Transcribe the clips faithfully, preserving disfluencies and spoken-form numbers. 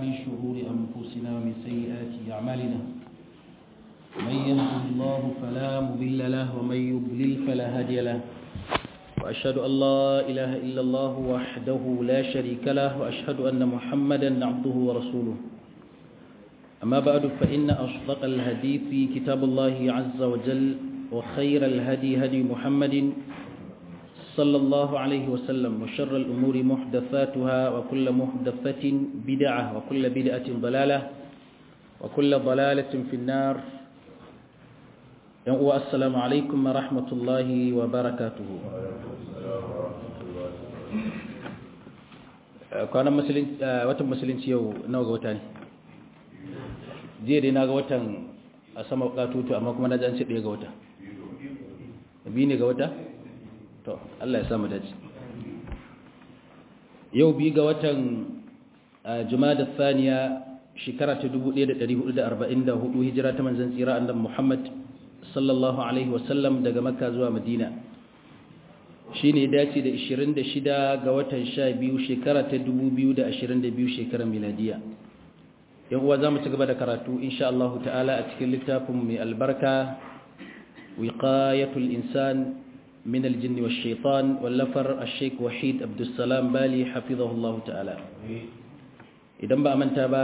من شرور أنفسنا ومن سيئات أعمالنا من يهده الله فلا مضل له ومن يضلل فلا هادي له وأشهد أن لا إله إلا الله وحده لا شريك له وأشهد أن محمدا عبده ورسوله أما بعد فإن أصدق الحديث كتاب الله عز وجل وخير الهدي هدي محمد صلى الله عليه وسلم وشر الأمور محدثاتها وكل محدثة بدعة وكل بدعة ضلالة وكل ضلالة في النار. السلام عليكم ورحمة الله وبركاته. كان مسلم وتم مسلم يو نوع وتاني jiya dai na ga watan a sama katutu amma kuma na ji an ce ɗaya ga wata biyu ne ga wata? To Allah ya samu dace. Yau biyu ga watan Jumada Thaniya shekara ta dubu ɗaya da ɗari hudu da arba'in da hudu hijira ta manzon tsira annabi Muhammad sallallahu alaihi wasallam daga Makka zuwa Madina shine dace da ishirin da shida ga watan sha biyu shekara ta dubu biyu da ashirin da biyu shekarar miladiya. Yan uwa zamu ci gaba da karatu insha Allah ta'ala a cikin littafin mai albarka wiqayatul insan min aljinn wash shaitan wallafar ash-shaykh Wahid Abdus Salam Bali hafizahullahu ta'ala. Idan ba manta ba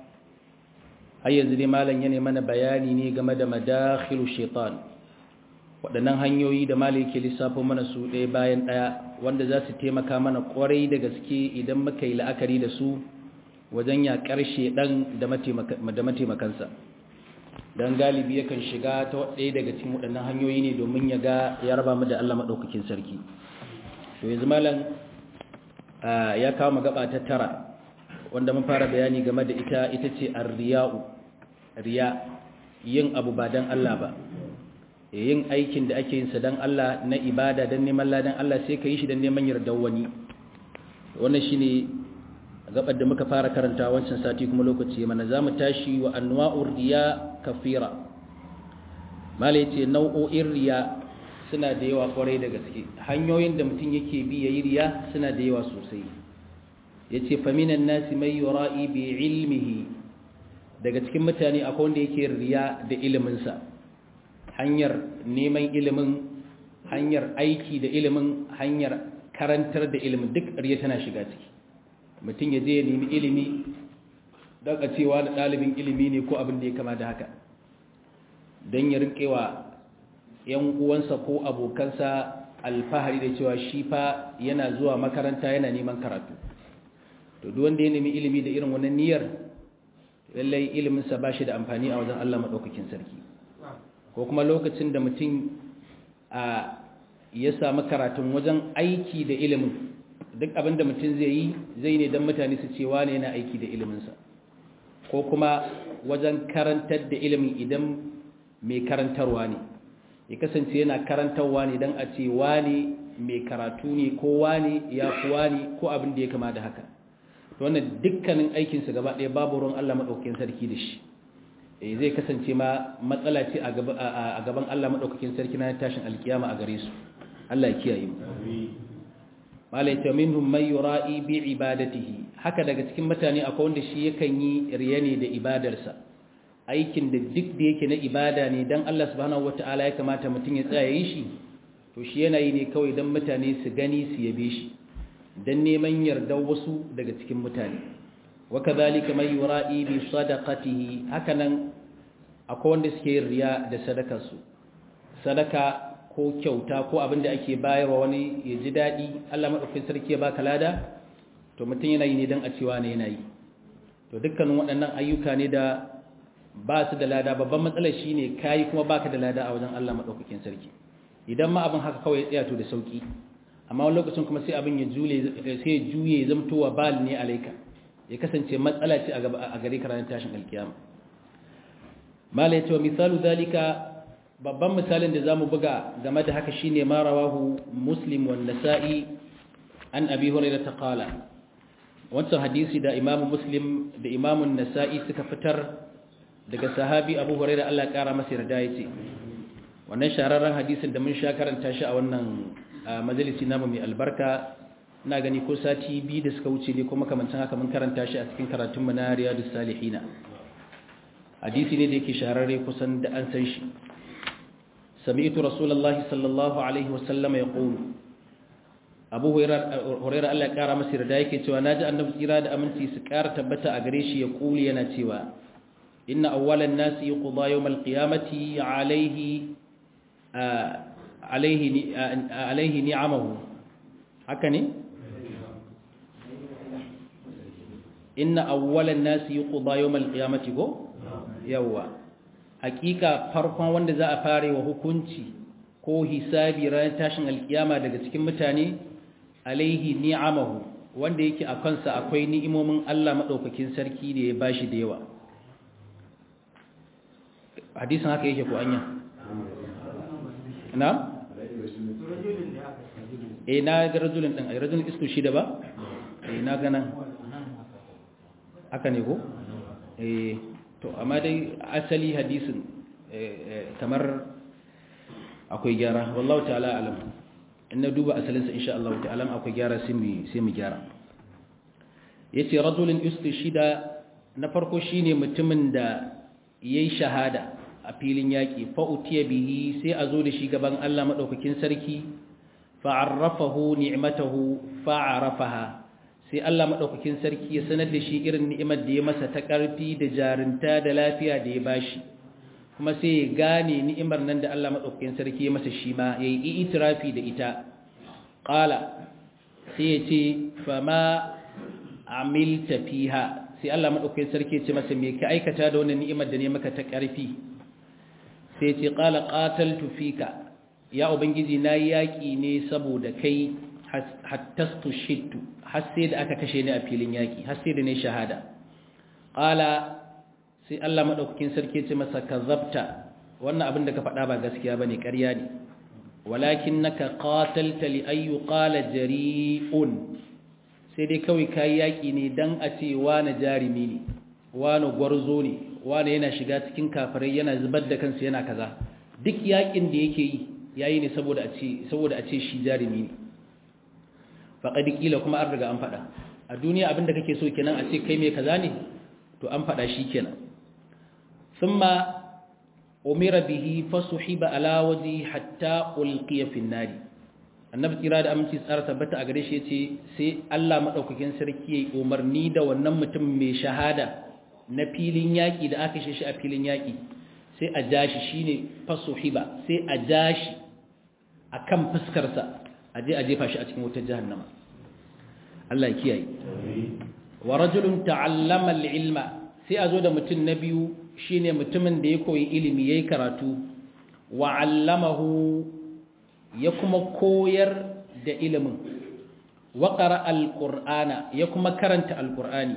har yanzu dai malam yana mana bayani ne game da madakhilu shaitan, waɗannan hanyoyi da malam yake lissafo mana su ɗaya bayan ɗaya wanda za su taimaka mana ƙwarai da gaske idan muka yi la'akari da su wajen yaƙar shedan da mataimakansa. Don galibi yakan shiga ta ɗaya daga cikin waɗannan hanyoyi ne domin ya ga ya raba mu da Allah maɗaukakin sarki. To yanzu malam ya kawo magaba ta tara wanda mun fara bayani game da ita ita ce ar-riya'u, riya, yin abu ba dan Allah ba, yin aikin da ake yin sa dan Allah na ibada dan neman ladan Allah sai ka yi shi dan neman yardar wani. Wannan shine gabar da muka fara karanta wancan sati kuma lokaci mana zamu tashi wa anwa'ur riya kafira. Mala yace nau'o'in riya suna da yawa kwarai da gaske, hanyoyin da mutum yake bi yayi riya suna da yawa sosai. Yace fa minan nasi may yura'i bi ilmihi, daga cikin mutane akwai wanda yake riya da ilimin sa, hanyar neman ilimin, hanyar aiki da ilimin, hanyar karantar da ilimin, duk riya tana shiga ciki. Mutum ya je ya nemi ilimi don a cewa da ɗalibin ilimi ne ko abin da ya kama da haka, don ya rinkewa ‘yan uwansa ko abokansa alfahari da cewa shi fa yana zuwa makaranta yana neman karatu. To duk wanda ya nemi ilimi da irin wannan niyyar, lallai iliminsa ba shi da amfani a wajen Allah maɗaukakin sarki. Ko kuma lokacin da mutum ya samu karatun wajen aiki da ilimin, duk abin da mutum zai yi zai ne don mutane su ce wane yana aiki da iliminsa, ko kuma wajen karantar da ilimin idan mai karantarwa ne ya kasance yana karantarwa ne don a ce wane mai karatu ne ko wane ya fi wane ko abin da ya kama da haka. To wannan dukkanin aikinsa gaba ɗaya babu ruwan Allah maɗaukakin sarki da shi, zai kasance ma matsala ce a gaban Allah maɗaukakin sarki na tashin alkiyama a gare su. Allah ya kiyaye mu. Malaita minhum may yura'i bi ibadatihi, haka daga cikin mutane akwai wanda shi yakan yi riya ne da ibadarsa, aikin da duk da yake na ibada ne dan Allah subhanahu wataala ya kamata mutum ya tsaya yi shi, to shi yana yi ne kawai dan mutane su gani su yabe shi, dan neman yardar wasu daga cikin mutane. Wa kadhalika may yura'i bi sadaqatihi, haka nan akwai wanda suke yin riya da sadakarsu, sadaka ko kyauta ko abin da ake bayarwa wani ya ji daɗi Allah maɗaukakin sarki ya baka lada, to mutum yana yi ne don a cewa ne yana yi. To dukkanin waɗannan ayyuka ne da ba su da lada, babban matsalar shi ne kayi kuma baka da lada a wajen Allah maɗaukakin sarki. Idan ma abin haka kawai ya tsaya to da sauki, amma wani lokacin kuma sai abin ya juye sai ya juye ya zamto wa bal ne alaika, ya kasance matsala ce a gare ka ranar tashin alkiyama. Mala ya ce wa misalu zalika, babban misalin da zamu buga game da haka shine ma rawahu Muslim wa Nasa'i an Abi Hurairah qala, wancan hadisi da Imam Muslim da Imam Nasa'i suka fitar daga sahabi Abu Hurairah Allah ya kara masa yarda yace, wannan shahararren hadisin da mun sha karanta shi a wannan majalisi namu mai albarka ina gani ko sati biyu da suka wuce ne kuma kamancin haka mun karanta shi a cikin karatun mu na Riyadus Salihina hadisi ne da yake shahararre kusan da an san shi sami'tu rasulullahi sallallahu alaihi wasallam yaqulu abu hurairah Allah ya kara masa yarda yake cewa naji annabi tsira da aminci su kara tabbata a gare shi ya kuli yana cewa inna awwalan nasi yuqda yawm alqiyamati alayhi alayhi alayhi ni'amahu haka ne inna awwalan nasi yuqda yawm alqiyamati go yawa hakika farkon wanda za a fare wa hukunci ko hisabi ran tashin alkiyama daga cikin mutane alaihi ni'amahu wanda yake a kansa akwai ni'imomin Allah madaukakin sarki da ya bashi da yawa hadisin haka yake ko anya na eh na ga rajulun din ai rajulun isku shida ba eh na ga nan haka ne ko eh to amma dai asali hadisin kamar akwai gyara wallahu ta'ala alam in na duba asalinsa insha Allah ta'ala akwai gyara sai mu sai mu gyara yace rajulun istishida na farko shine mutumin da yayi shahada a filin yaki fa utiya bihi sai a zo da shi gaban Allah madaukakin sarki fa arrafahu ni'matahu fa arafaha sai Allah madaukakin sarki ya sanar da shi irin ni'imar da ya masa ta karfi da jarinta da lafiya da ya bashi kuma sai ya gane ni'imar nan da Allah madaukakin sarki ya masa shi ma yayi itirafi da ita qala sai ya ce fa ma amilta fiha sai Allah madaukakin sarki ya ce masa me ka aikata da wannan ni'imar da ne maka ta karfi sai ya ce qala qataltu fika ya ubangiji na yaki ne saboda kai hattastu shittu har sai da aka kashe ni a filin yaki har sai da ne shahada qala sai Allah madaukakin sarki ce masa kazabta wannan abin da ka faɗa ba gaskiya bane ƙarya ne walakinnaka qatalta li ay yuqala jari'un sai dai kawai kai yaki ne dan a ce wani jarimi ne wani gwarzo ne wani yana shiga cikin kafirai yana zubar da kansa yana kaza duk yakin da yake yi yayi ne saboda a ce saboda a ce shi jarimi ne faqad kila kuma an riga an faɗa a duniya abin da kake so kenan a ce kai mai kaza ne to an faɗa shi kenan ثم أمر به فصحب على وجهه حتى ألقي في النار annabi kira da aminci tsara tabbata a gare shi yace sai Allah madaukakin sarki yayi umarni da wannan mutum mai shahada na filin yaki da aka shi a filin yaki sai a jashi shine fasuhiba sai a jashi akan fuskar sa aje a jefa shi a cikin wutar jahannama Allah ya kiyaye wa rajulun ta'allama al-ilma sai a zo da mutum na biyu shine mutumin da ya koyi ilimi yayi karatu wa 'allamahu ya kuma koyar da ilimin wa qara al-qur'ana ya kuma karanta al-qur'ani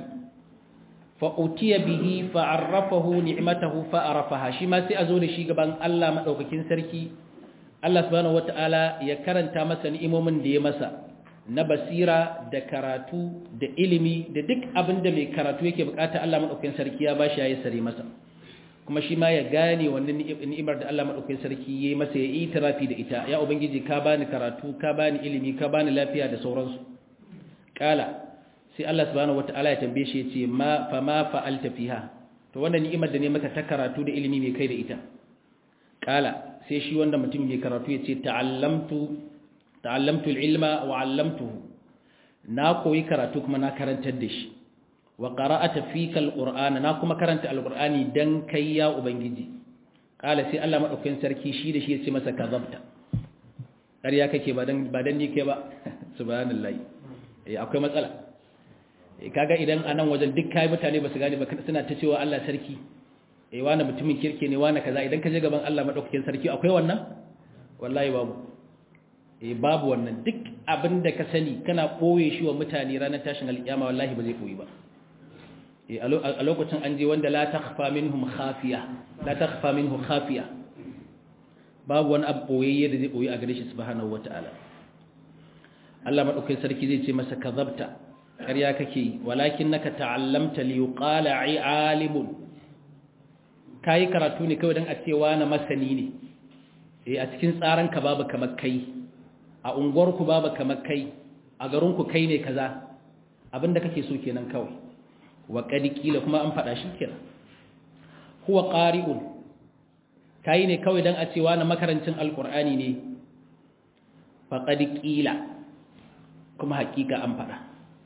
fa utiya bihi fa 'arrafahu ni'matahu fa arafaha shi ma sai a zo da shi gaban Allah madaukakin sarki Allah subhanahu wataala ya karanta masa ni'imomin da ya masa na basira da karatu da ilimi da duk abin da mai karatu yake bukata Allah madaukakin sarki ya bashi yayi sare masa kuma shi ma ya gane wannan ni'imar da Allah madaukakin sarki yayi masa ya itirafi da ita ya ubangiji ka bani karatu ka bani ilimi ka bani lafiya da sauransu kala sai Allah subhanahu wataala ya tambaye shi yace ma fa ma fa'alta fiha to wannan ni'imar da ne maka ta karatu da ilimi mai kai da ita kala sai shi wanda mutum mai karatu yace ta'allamtu ta'allamtu al-ilma wa 'allamtuhu na koyi karatu kuma na karantar da shi wa qara'ata fika al-qur'ana na kuma karanta al-qur'ani dan kai ya ubangiji kala sai Allah madaukakin sarki shi da shi yace masa kazabta ƙarya kake ba dan ba dan ni kai ba subhanallahi eh akwai matsala eh kaga idan anan wajen duk kai mutane ba su gane ba suna ta cewa Allah sarki eh wani mutumin kirke ne wani kaza idan ka je gaban Allah madaukakin sarki akwai wannan wallahi babu eh babu wannan duk abinda ka sani kana boye shi wa mutane ranar tashin alkiyama wallahi ba zai koyi ba eh a lokacin an je wanda la takhfa minhum khafiya la takhfa minhu khafiya babu wani abu boyayye da zai boye a gare shi subhanahu wataala Allah madaukakin sarki zai ce masa kazabta ƙarya kake walakinnaka ta'allamta li yuqala alimun kai karatu ne kawai dan a cewa na masani ne eh a cikin tsaran ka babu kamar kai a unguwar ku babu kamar kai a garin ku kai ne kaza abinda kake so kenan kawai wa qad qila kuma an fada shi kenan huwa qari'un kai ne kawai dan a cewa na makarancin alqur'ani ne fa qad qila kuma hakika an fada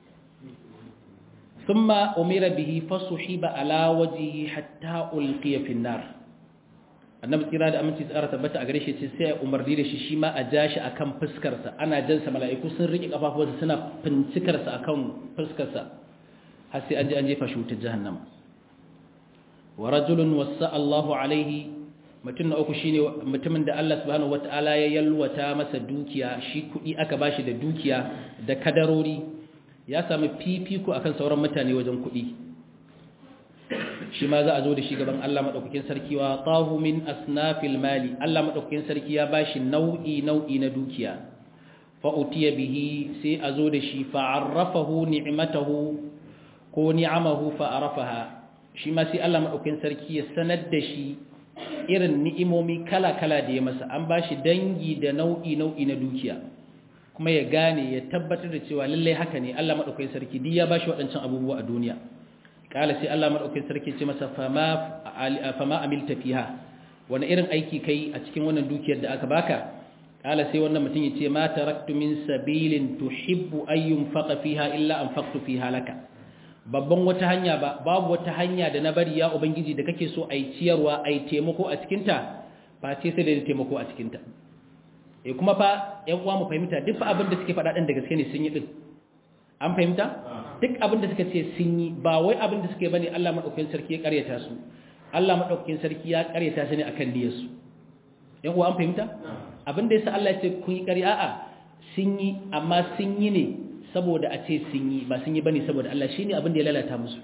thumma umira bihi fasuhiba ala wajhihi hatta ulqiya fi an-nar annabi tsira da aminci tsara tabbata a gare shi ce sai umarni da shi shi ma a ja shi akan fuskarsa ana jansa mala'iku sun rike kafafuwansa suna fincikarsa akan fuskarsa har sai an je an jefa shi wutar jahannama wa rajulun wasa Allahu alaihi mutum na uku shine mutumin da Allah subhanahu wataala ya yalwata masa dukiya shi kudi aka bashi da dukiya da kadarori ya samu fifiko akan sauran mutane wajen kudi shi ma za a zo da shi gaban Allah madaukakin sarki wa tahu min asnafil mali Allah madaukakin sarki ya bashi nau'i nau'i na dukiya fa utiya bihi sai a zo da shi fa arrafahu ni'matahu ko ni'amahu fa arafaha shi ma sai Allah madaukakin sarki ya sanar da shi irin ni'imomi kala kala da ya masa an bashi dangi da nau'i nau'i na dukiya kuma ya gane ya tabbatar da cewa lalle haka ne Allah madaukakin sarki duk ya bashi waɗancan abubuwa a duniya kala sai Allah madaukakin sarki ce masa fama fama amilta fiha wani irin aiki kai a cikin wannan dukiyar da aka baka kala sai wannan mutum yace ma taraktu min sabilin tuhibbu an yunfaqa fiha illa anfaqtu fiha laka babban wata hanya ba babu wata hanya da na bari ya ubangiji da kake so ai ciyarwa ai taimako a cikin ta ba ce sai da taimako a cikin ta eh kuma fa ƴan uwa mu fahimta duk fa abin da suke faɗa din da gaske ne sun yi din an fahimta duk abin da suka ce sun yi ba wai abin da suke bane Allah madaukakin sarki ya karyata su Allah madaukakin sarki ya karyata su ne akan niyyar su yan uwa an fahimta abin da yasa Allah ya ce kun yi ƙarya a'a sun yi amma sun yi ne saboda a ce sun yi ba sun yi bane saboda Allah shine abin da ya lalata musu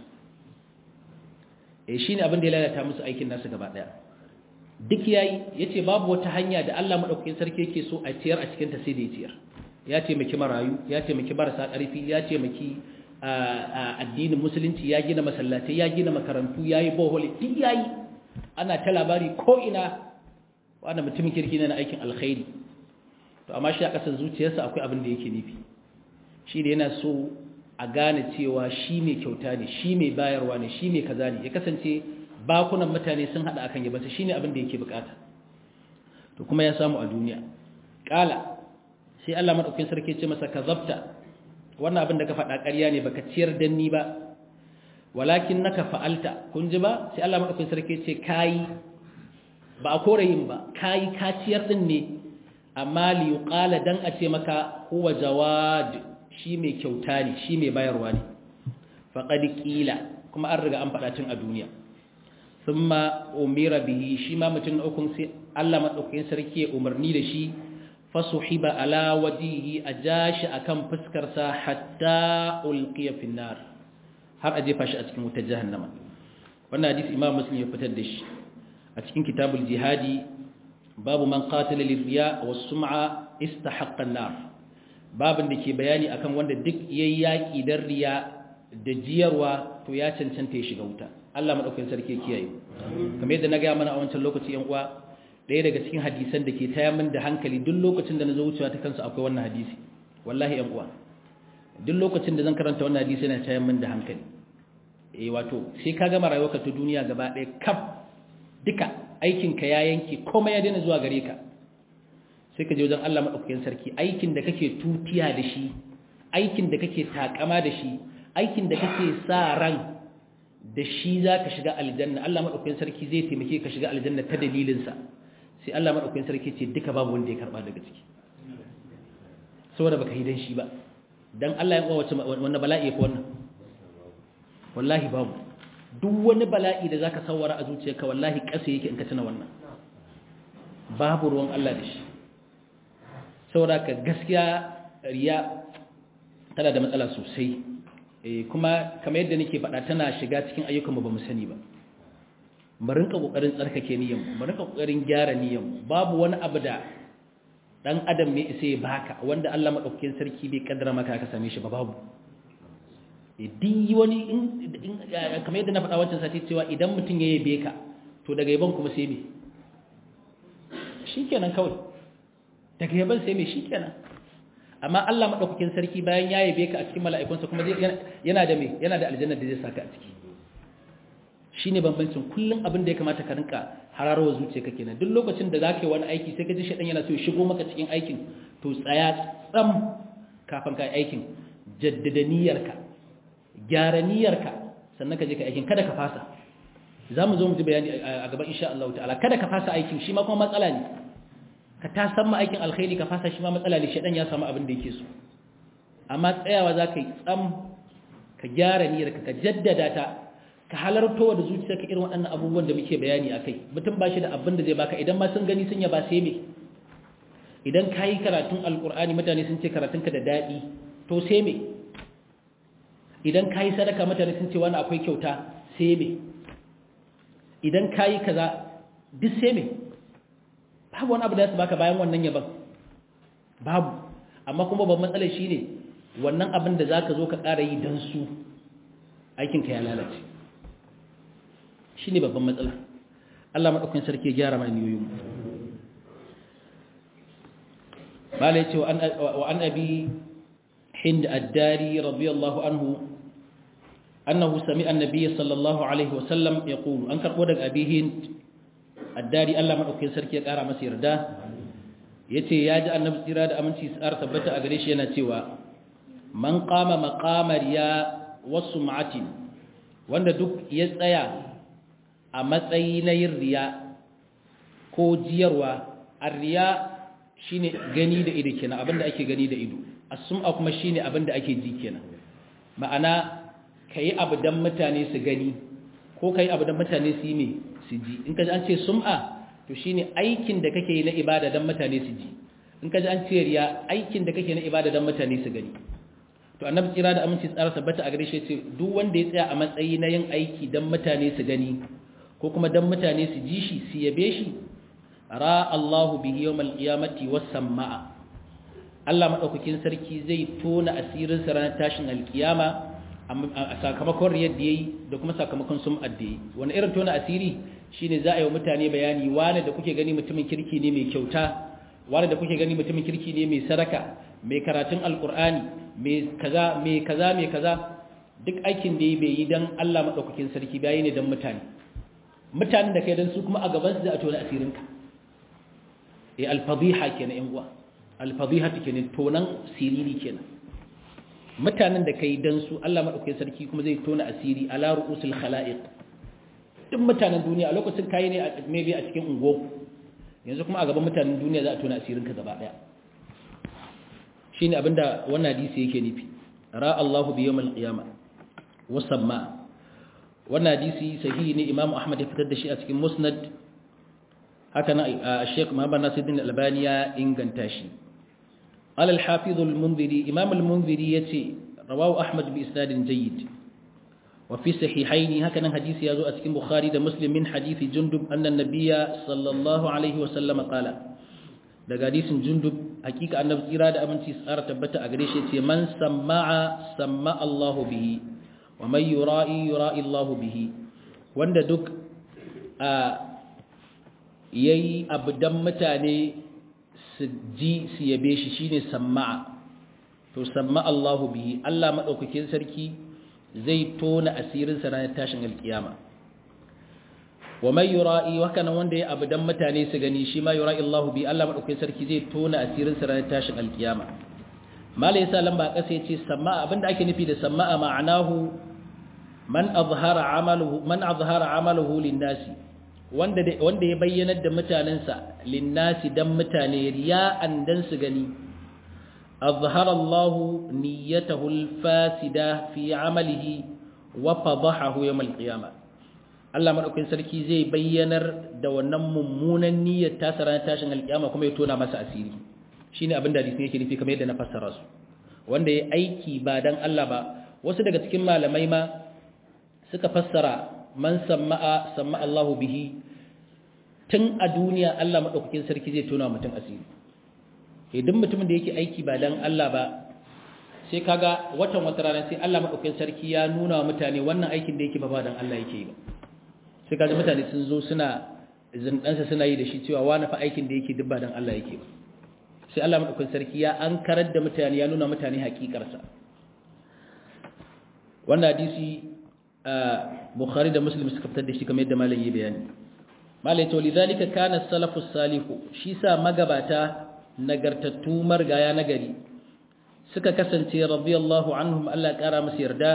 eh shine abin da ya lalata musu aikin nasu gaba daya duk yayi yace babu wata hanya da Allah madaukakin sarki yake so a ciyar a cikin ta sai da ya ciyar ya taimaki marayu ya taimaki marasa ƙarfi ya taimaki addinin musulunci ya gina masallatai ya gina makarantu ya yi boholi duk ya yi ana ta labari ko'ina wanda mutumin kirki na aikin alkhairi to amma shi a ƙasar zuciyarsa akwai abin da yake nufi shi da yana so a gane cewa shi mai kyauta ne shi mai bayarwa ne shi mai kaza ne ya kasance bakunan mutane sun haɗa akan yabansa shi ne abin da yake bukata to kuma ya samu a duniya ƙala sai Allah madaukakin sarki ce masa kazabta wannan abin da ka faɗa ƙarya ne baka ciyar dan ni ba walakin naka fa'alta kun ji ba sai Allah madaukakin sarki ce kai ba a kore yin ba kai ka ciyar din ne amma li yuqala dan a ce maka huwa jawad shi mai kyauta ne shi mai bayarwa ne faqad qila kuma an riga an faɗa tun a duniya thumma umira bihi shi ma mutun ukun sai Allah madaukakin sarki ya umarni da shi fasuhiba ala wajihi ajashi akan fuskarsa hatta ulqiya fi nar har aje fashi a cikin wutar jahannama wannan hadisi imam muslim ya fitar da shi a cikin kitabul jihadi babu man qatala liriya was sum'a istahaqqa an-nar babin da ke bayani akan wanda duk yayi yaki dan riya da jiyarwa to ya cancanta ya shiga wuta Allah madaukakin sarki ya kiyaye kamar yadda na ga mana a wancan lokaci yan uwa ɗaya daga cikin hadisan da ke taya min da hankali duk lokacin da na zo wucewa ta kansu akwai wannan hadisi wallahi yan uwa duk lokacin da zan karanta wannan hadisi yana taya min da hankali eh wato sai ka gama rayuwarka ta duniya gaba ɗaya kaf duka aikin ka ya yanke komai ya daina zuwa gare ka sai ka je wajen Allah madaukakin sarki aikin da kake tutiya da shi aikin da kake takama da shi aikin da kake sa ran da shi za ka shiga aljanna Allah madaukakin sarki zai taimake ka shiga aljanna ta dalilin sa sai Allah madaukakin sarki ce duka babu wanda ya karba daga ciki saboda baka yi dan shi ba dan Allah ya kawo wace wannan bala'i ya fi wannan wallahi babu duk wani bala'i da zaka sawara a zuciyarka wallahi kasa yake in ka tuna wannan babu ruwan Allah da shi saboda ka gaskiya riya tana da matsala sosai eh kuma kamar yadda nake faɗa tana shiga cikin ayyukan mu ba mu sani ba mu rinka kokarin tsarkake niyyar mu mu rinka kokarin gyara niyyar mu babu wani abu da dan adam ne sai baka wanda Allah madaukakin sarki bai kaddara maka ka same shi ba babu di wani in kamar yadda na faɗa wancan sati cewa idan mutum ya yabe ka to daga yaban kuma sai me shikenan kawai daga yaban sai me shikenan amma Allah madaukakin sarki bayan ya yabe ka a cikin mala'ikunsa kuma yana da me yana da aljanna da zai saka a ciki shine bambancin kullun abin da ya kamata ka rinka hararowa zuciyarka kenan duk lokacin da zaka yi wani aiki sai ka ji shedan yana so ya shigo maka cikin aikin to tsaya tsam kafin ka yi aikin jaddada niyyarka gyara niyyarka sannan ka je ka aikin kada ka fasa zamu zo mu ji bayani a gaban insha Allah ta'ala kada ka fasa aikin shi ma kuma matsala ne ka ta san ma aikin alkhairi ka fasa shi ma matsala ne shedan ya samu abin da yake so amma tsayawa zaka yi tsam ka gyara niyyarka ka jaddada ta ka halarto da zuciyarka irin waɗannan abubuwan da muke bayani akai mutum ba shi da abin da zai baka idan ma sun gani sun yaba sai me idan kayi karatun alkur'ani mutane sun ce karatunka da daɗi to sai me idan kayi sadaka mutane sun ce wani akwai kyauta sai me idan kayi kaza duk sai me babu wani abu da su baka bayan wannan yaban babu amma kuma babban matsalar shine wannan abin da zaka zo ka ƙara yi dan su aikinka ya lalace shi ne babban matsala Allah maɗaukin sarki ya gyara mai niyoyin bala ya ce wa an abi hind addari radiyallahu anhu annahu sami annabi sallallahu alaihi wasallam ya ƙulu an karɓo daga abi hind addari Allah maɗaukin sarki ya ƙara masa yarda ya ce ya ji annabi tsira da aminci tsara tabbata a gare shi yana cewa man qama maqamar ya wasu ma'atin wanda duk ya tsaya a matsayi na yin riya ko jiyarwa a riya shine gani da ido kenan abinda ake gani da ido as-sum'a kuma shine abinda ake ji kenan ma'ana kai abu dan mutane su gani ko kai abu dan mutane su yi ne su ji in kaji an ce sum'a to shine aikin da kake yi na ibada dan mutane su ji in kaji an ce riya aikin da kake na ibada dan mutane su gani to annabi tsira da aminci tsara tabbata a gare shi ce duk wanda ya tsaya a matsayi na yin aiki dan mutane su gani ko kuma dan mutane su ji shi su yabe shi ra Allahu bihi yawmal qiyamati was samaa Allah madaukakin sarki zai tona asirin sa ranar tashin alkiyama a sakamakon riyar da yayi da kuma sakamakon sum'ar da yayi wani irin tona asiri shine za a yi wa mutane bayani wani da kuke gani mutumin kirki ne mai kyauta wani da kuke gani mutumin kirki ne mai sadaka mai karatun alqur'ani mai kaza mai kaza mai kaza duk aikin da yayi bai yi dan Allah madaukakin sarki bai ne dan mutane mutanen da kai dan su kuma a gaban su za a tona asirinka eh alfadiha kenan yan uwa alfadiha kenan tonan siriri kenan mutanen da kai dan su Allah madaukakin sarki kuma zai tona asiri ala ru'usil khalaiq duk mutanen duniya a lokacin kai ne a maybe a cikin ungo yanzu kuma a gaban mutanen duniya za a tona asirinka gaba daya shine abinda wannan hadisi yake nufi ra Allahu bi yawmil qiyamah wa samma wannan hadisi sahihi ne Imam Ahmad ya fitar da shi a cikin Musnad haka na Sheikh Muhammad Nasiruddin Albani ya inganta shi qala al-Hafiz al-Munziri Imam al-Munziri yace rawahu Ahmad bi isnadin jayyid wa fi sahihaini haka nan hadisi yazo a cikin Bukhari da Muslim min hadisi Jundub anna an-nabiyya sallallahu alaihi wa sallam qala daga hadisin Jundub hakika annabi tsira da aminci tsara tabbata a gare shi yace man sama'a samma Allahu bihi wa man yura'i yura'i Allahu bihi wanda duk a yayi abdan mutane su ji su yabe shi shine sama'a to samma Allahu bihi Allah madaukakin sarki zai tona asirin sa ranar tashin alkiyama wa man yura'i wa kana wanda ya abdan mutane su gani shi ma yura'i Allahu bihi Allah madaukakin sarki zai tona asirin sa ranar tashin alkiyama malai yasa lamba kasa yace sama'a abinda ake nufi da sama'a ma'anahu man azhara amaluhu man azhara amaluhu lin-nasi wanda wanda ya bayyanar da mutanansa lin-nasi dan mutane riya'an dan su gani azhara Allah niyyatahu al-fasida fi amalihi wa fadahahu yawm al-qiyamah Allah madaukakin sarki zai bayyanar da wannan mummunan niyyar ta ranar tashin al-qiyama kuma ya tona masa asiri shine abin da hadisin yake nufi kamar yadda na fassara su wanda ya aiki ba dan Allah ba wasu daga cikin malamai ma suka fassara man sama'a sama'a Allahu bihi tun a duniya Allah madaukakin sarki zai tona mutum asiri idan mutumin da yake aiki ba dan Allah ba sai kaga watan wata rana sai Allah madaukakin sarki ya nuna wa mutane wannan aikin da yake ba ba dan Allah yake yi ba sai kaga mutane sun zo suna zindansa suna yi da shi cewa wani fa aikin da yake duk ba dan Allah yake ba sai Allah madaukakin sarki ya ankarar da mutane ya nuna mutane hakikarsa wannan hadisi Bukhari da Muslim suka fitar da shi kamar yadda malam yi bayani malai to lidhalika kana salafus salihu shi sa magabata nagartattu margaya nagari suka kasance radiyallahu anhum Allah kara musu yarda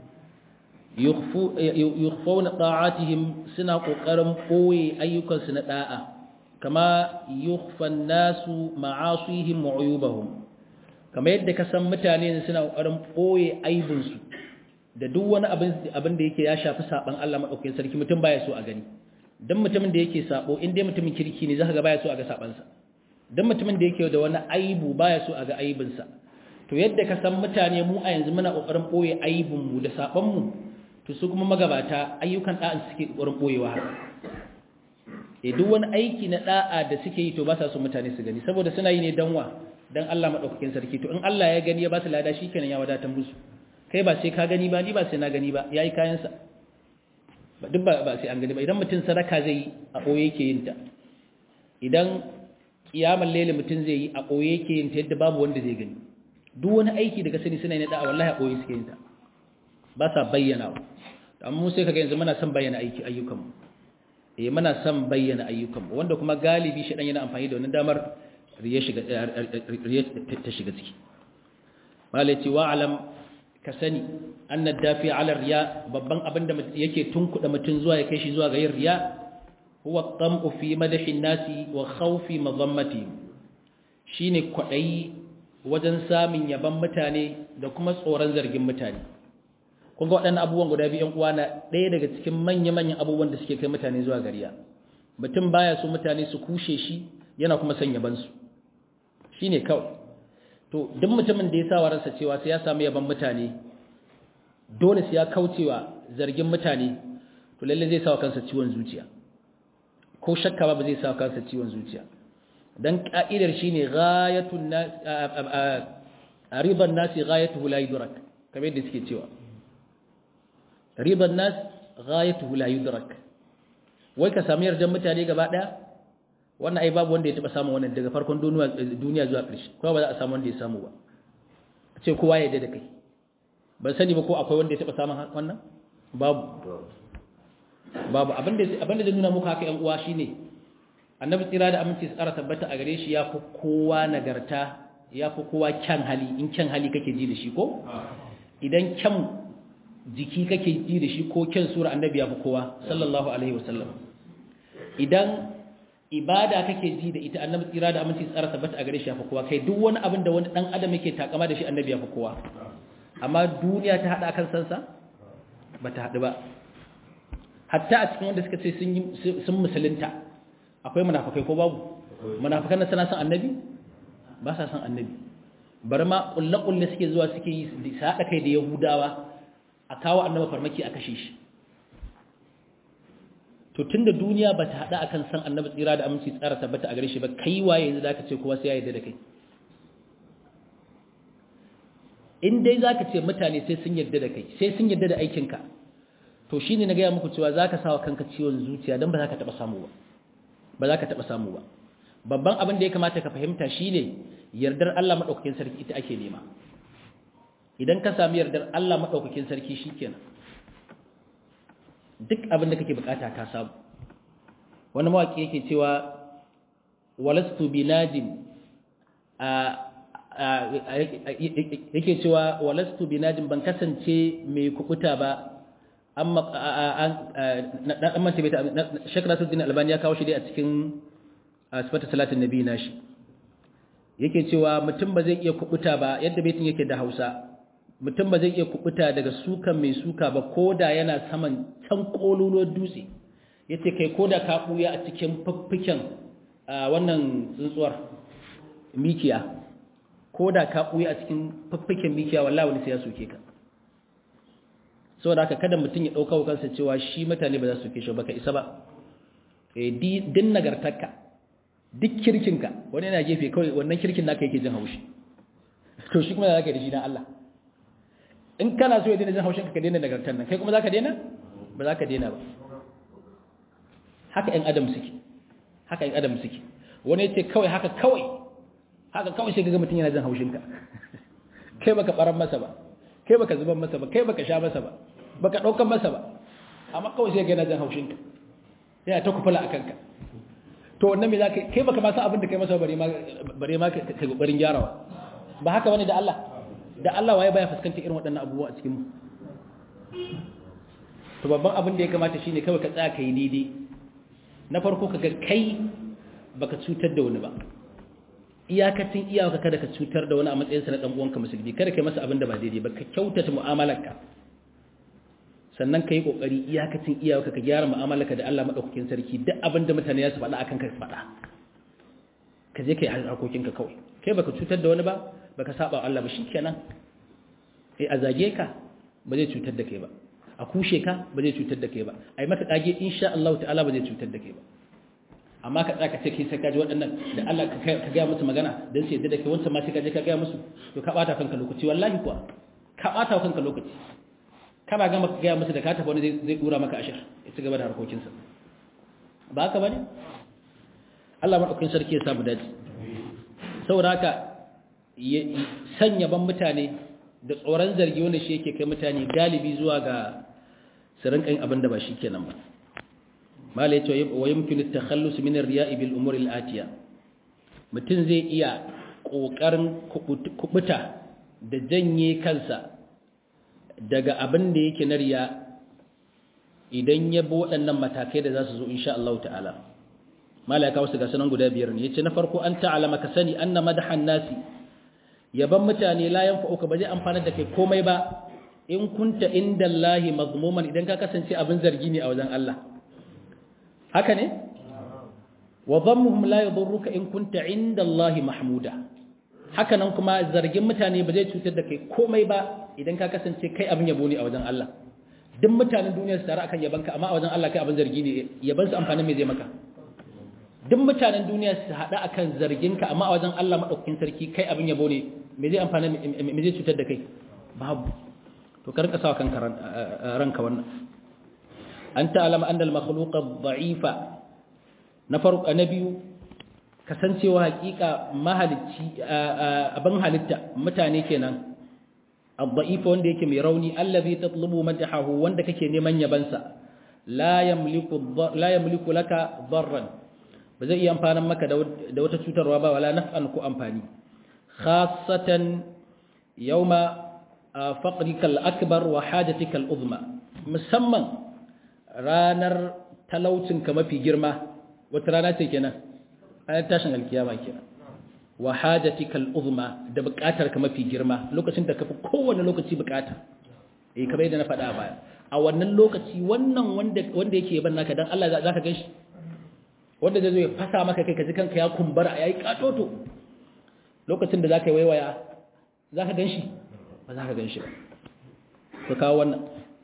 yukhfu yukhfuna ta'atihim suna kokarin koyi ayyukan su na da'a kama yukhfan nasu ma'asihim wa uyubahum kamar yadda ka san mutane suna kokarin koyi aibun su da duk wani abin abin da yake ya shafi saban Allah madaukakin sarki mutum baya so a gani dan mutumin da yake sabo in dai mutumin kirki ne zaka ga baya so a ga saban sa dan mutumin da yake da wani aibu baya so a ga aibin sa to yadda ka san mutane mu a yanzu muna kokarin boye aibin mu da saban mu to su kuma magabata ayyukan da'a suke kokarin boyewa eh duk wani aiki na da'a da suke yi to ba sa so mutane su gani saboda suna yi ne danwa dan Allah madaukakin sarki to in Allah ya gani ya ba su lada shikenan ya wadatan musu kai ba sai ka gani ba ni ba sai na gani ba yayi kayan sa ba duk ba ba sai an gani ba idan mutun sadaka zai yi a boye yake yin ta idan kiyamar laili mutun zai yi a boye yake yin ta yadda babu wanda zai gani duk wani aiki daga sani suna yin da'a wallahi a boye suke yin ta ba sa bayyana amma mu sai kaga yanzu muna son bayyana aiki ayyukan mu eh muna son bayyana ayyukan mu wanda kuma galibi shi dan yana amfani da wannan damar riya shiga riya ta shiga ciki malati wa alam ka sani annad dafi ala riya babban abin da yake tunkuda mutun zuwa ya kai shi zuwa ga yin riya huwa tamu fi madahi nasi wa khawfi madhammati shine kwadai wajen samun yaban mutane da kuma tsoron zargin mutane kun ga waɗannan abubuwan guda biyu ƴan uwana ɗaya daga cikin manya-manyan abubuwan da suke kai mutane zuwa ga riya mutum baya so mutane su kushe shi yana kuma son yaban su shine kawai to duk mutumin da ya sa waransa cewa sai ya samu yaban mutane dole sai ya kaucewa zargin mutane to lalle zai sa kansa ciwon zuciya ko shakka ba zai sa kansa ciwon zuciya dan ka'idar shine ghayatun nas riban nas ghayatuhu la yudrak kamar yadda suke cewa riban nas ghayatuhu la yudrak wai ka samu yardan mutane gaba daya wannan ai babu wanda ya taba samu wannan daga farkon duniya zuwa ƙarshe kuma ba za a samu wanda ya samu ba ce kowa ya yarda da kai ban sani ba ko akwai wanda ya taba samu wannan babu babu abinda abinda da nuna muku haka ƴan uwa shine annabi tsira da aminci tsara tabbata a gare shi ya fi kowa nagarta ya fi kowa kyan hali in kyan hali kake ji da shi ko idan kyan jiki kake ji da shi ko kyan sura annabi ya fi kowa sallallahu alaihi wasallam idan ibada kake ji da ita annabi tsira da aminci tsara tabbata a gare shi ya fi kowa kai duk wani abin da wani dan adam yake takama da shi annabi ya fi kowa amma duniya ta hada kan sansa bata hadu ba hatta a cikin wanda suka ce sun sun musulunta akwai munafikai ko babu munafikan nan suna son annabi ba sa son annabi bar ma kullakulle suke zuwa suke yi su hada kai da yahudawa a kawo annabi farmaki a kashe shi to tunda duniya bata hada akan san annabi tsira da aminci tsara tabbata a gare shi ba kai waye yanzu zaka ce kowa sai ya yarda da kai in dai zaka ce mutane sai sun yarda da kai sai sun yarda da aikinka to shine na ga muku cewa zaka sawa kanka ciwon zuciya dan ba za ka taba samu ba ba za ka taba samu ba babban abin da ya kamata ka fahimta shine yardar Allah madaukakin sarki ita ake nema idan ka sami yardar Allah madaukakin sarki shikenan duk abin da kake bukata ka samu wani mawaki yake cewa walastu binadin a yake cewa walastu binadin ban kasance mai kubuta ba amma dan amma tabbata Shakratuddin Albani ya kawo shi dai a cikin sifatu salatin nabi nashi yake cewa mutum ba zai iya kubuta ba yadda baitin yake da Hausa mutum ba zai iya kubuta daga sukan mai suka ba koda yana saman can kololo dutse yace kai koda ka buya a cikin fuffuken wannan tsuntsuwar mikiya koda ka buya a cikin fuffuken mikiya wallahi wani sai ya soke ka saboda haka kada mutum ya dauka kansa cewa shi mutane ba za su soke shi ba ka isa ba eh din nagartarka duk kirkinka wani yana gefe kawai wannan kirkin naka yake jin haushi to shi kuma da zaka yi da shi dan Allah in kana so ya daina jin haushin ka ka daina nagartar nan kai kuma zaka daina ba zaka daina ba haka ɗan adam suke haka ɗan adam suke wani yace kawai haka kawai haka kawai sai kaga mutum yana jin haushin ka kai baka baran masa ba kai baka zuban masa ba kai baka sha masa ba baka daukan masa ba amma kawai sai ga yana jin haushin ka yana ta kufula akan ka to wannan me zaka kai baka ma san abin da kai masa bare ma bare ma ka kokarin gyarawa ba haka bane da Allah da Allah waye baya fuskantar irin waɗannan abubuwa a cikin mu to babban abin da ya kamata shine kawai ka tsaya kai daidai na farko kaga kai baka cutar da wani ba iyakacin iyaka kada ka cutar da wani a matsayin sa na dan uwanka musulmi kada kai masa abin da ba daidai ba ka kyautata mu'amalarka sannan kai kokari iyakacin iyaka ka gyara mu'amalarka da Allah madaukakin sarki duk abin da mutane ya su faɗa akan ka su faɗa ka je kai harkokinka kawai kai baka cutar da wani ba baka saba Allah ba shikenan eh a zage ka ba zai cutar da kai ba a kushe ka ba zai cutar da kai ba ai maka kage insha Allah ta'ala ba zai cutar da kai ba amma ka tsaka ce kai sai ka ji waɗannan da Allah ka ga musu magana dan sai yadda da kai wancan ma sai ka je ka ga musu to ka bata kanka lokaci wallahi kuwa ka bata kanka lokaci kana ga maka ga musu da ka tafi wani zai zai dura maka ashar ya ci gaba da harkokin sa ba haka bane Allah madaukakin sarki ya samu dace saboda haka sanya ban mutane da tsoron zargi wanda shi yake kai mutane galibi zuwa ga sirinkan abin da ba shi kenan ba mala ya ce wa yumkinu at-takhallus min ar-riya'i bil umur al-atiya mutun zai iya kokarin kubuta da janye kansa daga abin da yake na riya idan ya bi waɗannan matakai da za su zo insha Allah ta'ala mala ya kawo su ga sanan guda biyar ne yace na farko an ta'alama ka sani anna madahan nasi yaban mutane la yanfa'uka ba zai amfana da kai komai ba in kunta indallahi mazmuman idan ka kasance abin zargi ne a wajen Allah haka ne wa dhammuhum la yadurruka in kunta indallahi mahmuda haka nan kuma zargin mutane ba zai cutar da kai komai ba idan ka kasance kai abin yabo ne a wajen Allah duk mutanen duniya su tare akan yabanka amma a wajen Allah kai abin zargi ne yaban su amfanin me zai maka duk mutanen duniya su hada akan zarginka amma a wajen Allah madaukakin sarki kai abin yabo ne me zai amfana me zai cutar da kai babu to ka rinka sawa kanka ranka wannan anta alama anna al makhluq ad-da'ifa na farko na biyu kasancewa hakika mahalicci abin halitta mutane kenan ad-da'ifa wanda yake mai rauni allazi tatlubu madahu wanda kake neman yabansa la yamliku la yamliku laka darran ba zai iya amfanan maka da wata cutarwa ba wala naf'an ko amfani khassatan yawma faqrika al-akbar wa hajatika al-uzma musamman ranar talaucinka mafi girma wata rana ce kenan ranar tashin alkiyama kenan wa hajatika al-uzma da buƙatarka mafi girma lokacin da kafi kowanne lokaci buƙata eh kamar yadda na faɗa a baya a wannan lokaci wannan wanda wanda yake yaban naka dan Allah za ka ganshi wanda zai zo ya fasa maka kai kaji kanka ya kumbura yayi katoto lokacin da zaka yi waiwaya zaka ganshi ba zaka ganshi ba to kawo wannan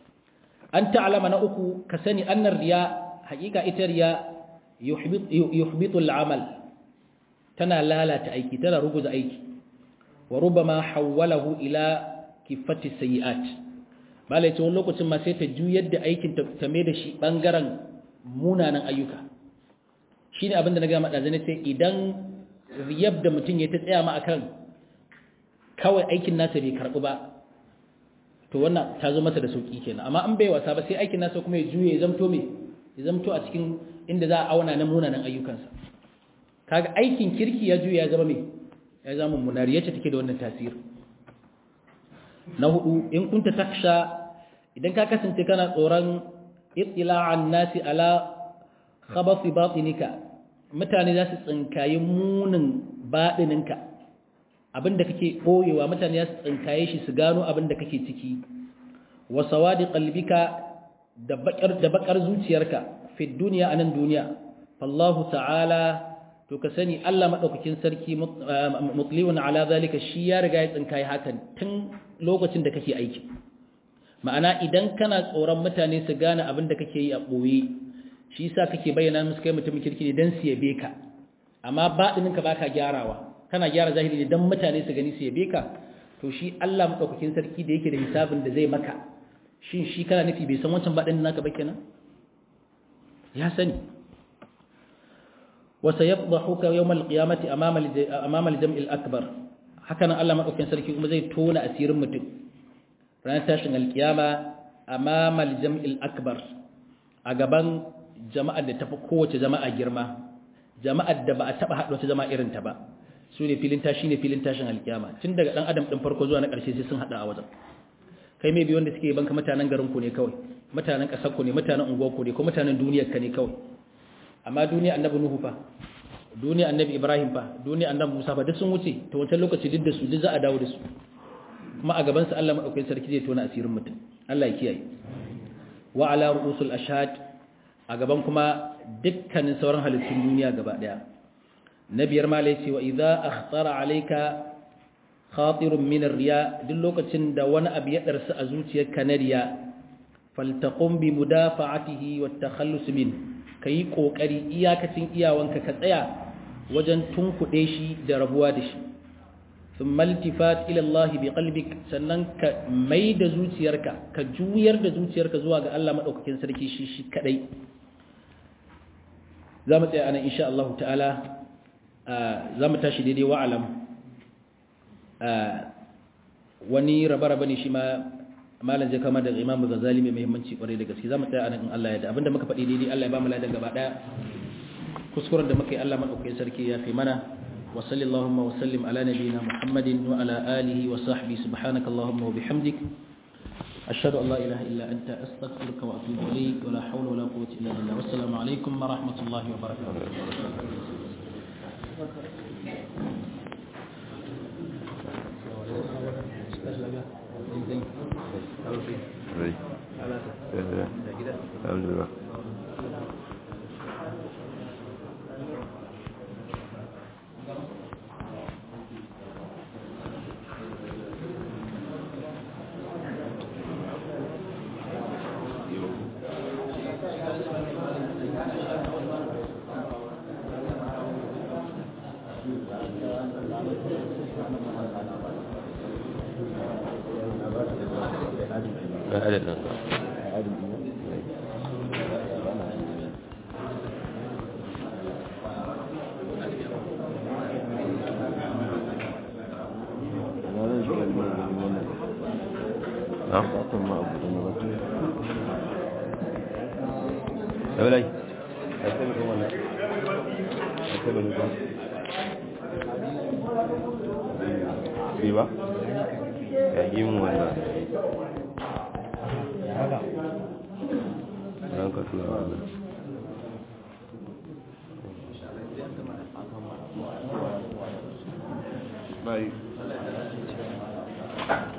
an ta'lama na uku ka sani annar riya haƙiƙa ita riya yuhbit yuhbitu al-amal tana lalata aiki tana ruguza aiki wa rubama hawwalahu ila kifati sayiat malai ce wani lokacin ma sai ta juyar da aikin ta mai da shi bangaren munanan ayyuka shine abin da na ga mada zane sai idan riyab da mutum ya ta tsaya ma akan kawai aikin nasa bai karbu ba to wannan ta zo masa da sauki kenan amma an bai wasa ba sai aikin nasa kuma ya juye ya zamto me ya zamto a cikin inda za a auna na munanan ayyukansa kaga aikin kirki ya juya ya zama me ya zama munariya ce take da wannan tasiri na hudu in kunta taksha idan ka kasance kana tsoron ittila'an nasi ala khabathi batinika mutane za su tsinkaye munin badininka abinda kake boyewa mutane za su tsinkaye shi su gano abinda kake ciki wa sawadi qalbika da bakar da bakar zuciyarka fi dunya anan duniya fallahu ta'ala to ka sani Allah madaukakin sarki mutliun ala zalika shi ya riga ya tsinkaye hakan tun lokacin da kake aiki ma'ana idan kana tsoron mutane su gane abin da kake yi a boye shi yasa kake bayyana musu kai mutumin kirki ne dan su yabe ka amma baɗinin ka baka gyarawa kana gyara zahiri ne dan mutane su gani su yabe ka to shi Allah madaukakin sarki da yake da hisabin da zai maka shin shi kana nufi bai san wancan baɗinin naka ba kenan ya sani wa sayafdahuka yawm al-qiyamati amama amama al-jam'i al-akbar haka nan Allah madaukakin sarki kuma zai tona asirin mutum ranar tashin al-qiyama amama al-jam'i al-akbar a gaban jama'ar da tafi kowace jama'a girma jama'ar da ba a taba haɗa wata jama'a irin ta ba su ne filin tashi ne filin tashin alkiyama tun daga dan adam din farko zuwa na ƙarshe sai sun haɗa a wajen kai mai biyu wanda suke banka mutanen garin ku ne kawai mutanen ƙasar ku ne mutanen unguwar ku ne ko mutanen duniyar ka ne kawai amma duniya annabi nuhu fa duniya annabi ibrahim fa duniya annabi musa fa duk sun wuce to wancan lokaci duk da su duk za a dawo da su kuma a gaban sa Allah madaukakin sarki zai tona asirin mutum Allah ya kiyaye wa ala ru'usul ashhad a gaban kuma dukkanin sauran halittun duniya gaba daya nabiyar ma lai ce wa idza akhtara alayka khatirun min ar-riya duk lokacin da wani abu ya darsa a zuciyarka na riya faltaqum bi mudafa'atihi wat takhallus min kai kokari iyakacin iyawanka ka tsaya wajen tunkuɗe shi da rabuwa da shi thumma iltifat ila Allah bi qalbik sannan ka mai da zuciyarka ka juyar da zuciyarka zuwa ga Allah madaukakin sarki shi shi kadai zamu tsaya anan insha Allah ta'ala zamu tashi daidai wa alam wani raba-raba ne shi ma malam zai kama daga Imam Ghazali mai muhimmanci kwarai da gaske zamu tsaya anan in Allah ya da abinda muka faɗi daidai Allah ya ba mu ladan gaba daya kuskuren da muka yi Allah madaukakin sarki ya fi mana wa sallallahu wa sallim ala nabiyyina Muhammadin wa ala alihi wa sahbihi subhanakallahumma wa bihamdik ashhadu an la ilaha illa anta astaghfiruka wa atubu ilayk wa la hawla wa la quwwata illa billah wassalamu alaikum wa rahmatullahi wa barakatuh Alhamdulillah. Haka. Haka tuwa